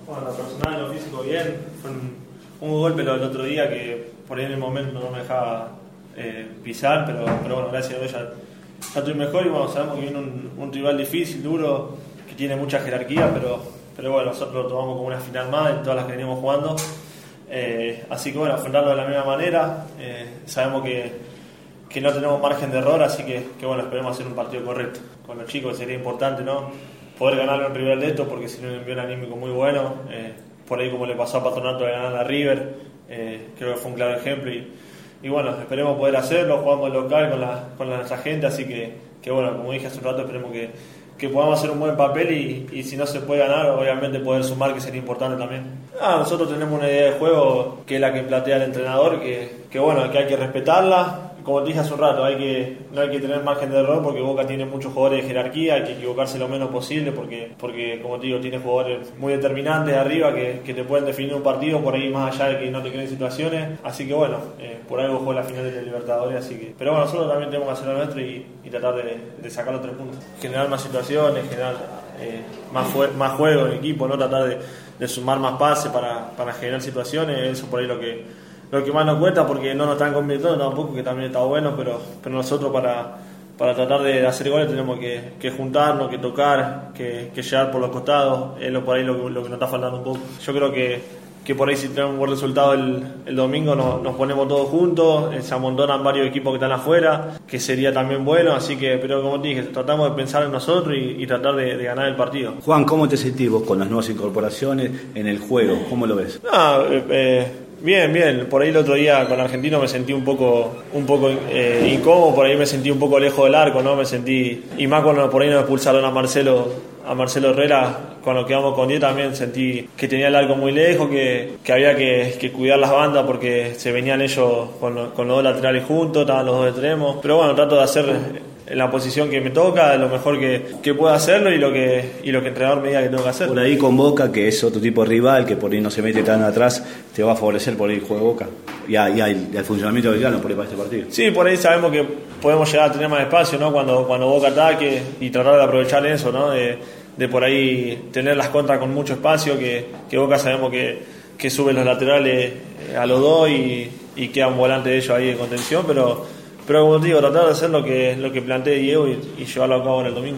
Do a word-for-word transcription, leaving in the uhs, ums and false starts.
Bueno, lo personal, en lo físico bien. Fue un, un golpe el otro día que por ahí en el momento no me dejaba eh, pisar, pero, pero bueno, gracias a Dios ya, ya estoy mejor y bueno, sabemos que viene un, un rival difícil, duro, que tiene mucha jerarquía, pero, pero bueno, nosotros lo tomamos como una final más en todas las que venimos jugando. Eh, así que bueno, afrontarlo de la misma manera. Eh, sabemos que, que no tenemos margen de error, así que, que bueno, esperemos hacer un partido correcto. Con los chicos sería importante, ¿no?, poder ganarle un rival de esto, porque si no, un envío anímico muy bueno. Eh, por ahí como le pasó a Patronato de ganar a River, eh, creo que fue un claro ejemplo y, y bueno, esperemos poder hacerlo. Jugamos local con la, con la nuestra gente, así que, que bueno, como dije hace un rato, esperemos que, que podamos hacer un buen papel y, y si no se puede ganar, obviamente poder sumar, que sería importante también. Ah, nosotros tenemos una idea de juego que es la que plantea el entrenador, que, que bueno, que hay que respetarla. Como te dije hace un rato, hay que, no hay que tener margen de error porque Boca tiene muchos jugadores de jerarquía, hay que equivocarse lo menos posible porque, porque como te digo, tiene jugadores muy determinantes de arriba que, que te pueden definir un partido por ahí más allá de que no te creen situaciones. Así que bueno, eh, por algo jugó la final de la Libertadores, así que... Pero bueno, nosotros también tenemos que hacer lo nuestro y, y tratar de, de sacar los tres puntos. Generar más situaciones, generar eh, más, fue, más juego en el equipo, no tratar de, de sumar más pases para, para generar situaciones, eso por ahí lo que... lo que más nos cuesta, porque no nos están convirtiendo tampoco, que también está bueno, pero, pero nosotros para, para tratar de hacer goles tenemos que, que juntarnos, que tocar, que, que llegar por los costados, es lo por ahí lo, lo que nos está faltando un poco. Yo creo que, que por ahí si tenemos un buen resultado el, el domingo nos, nos ponemos todos juntos, se amontonan varios equipos que están afuera, que sería también bueno, así que, pero como te dije, tratamos de pensar en nosotros y, y tratar de, de ganar el partido. Juan, ¿cómo te sentís vos con las nuevas incorporaciones en el juego? ¿Cómo lo ves? Ah, eh, eh, Bien, bien. Por ahí el otro día con Argentino me sentí un poco un poco eh, incómodo, por ahí me sentí un poco lejos del arco, ¿no? Me sentí, y más cuando por ahí nos expulsaron a Marcelo a Marcelo Herrera, cuando quedamos con diez también sentí que tenía el arco muy lejos, que, que había que, que cuidar las bandas porque se venían ellos con, lo, con los dos laterales juntos, estaban los dos extremos. Pero bueno, trato de hacer en la posición que me toca, lo mejor que, que pueda hacerlo y lo que y lo que el entrenador me diga que tengo que hacer. Por ahí con Boca, que es otro tipo de rival, que por ahí no se mete tan atrás, te va a favorecer por ahí el juego de Boca y, a, y, a, y al funcionamiento del Galo por ahí para este partido. Sí, por ahí sabemos que podemos llegar a tener más espacio, ¿no?, cuando, cuando Boca ataque y tratar de aprovechar eso, ¿no?, de, de por ahí tener las contras con mucho espacio, que, que Boca sabemos que, que sube los laterales a los dos y, y queda un volante de ellos ahí de contención, pero Pero como te digo, tratar de hacer lo que, lo que plantee Diego y, y llevarlo a cabo en el domingo.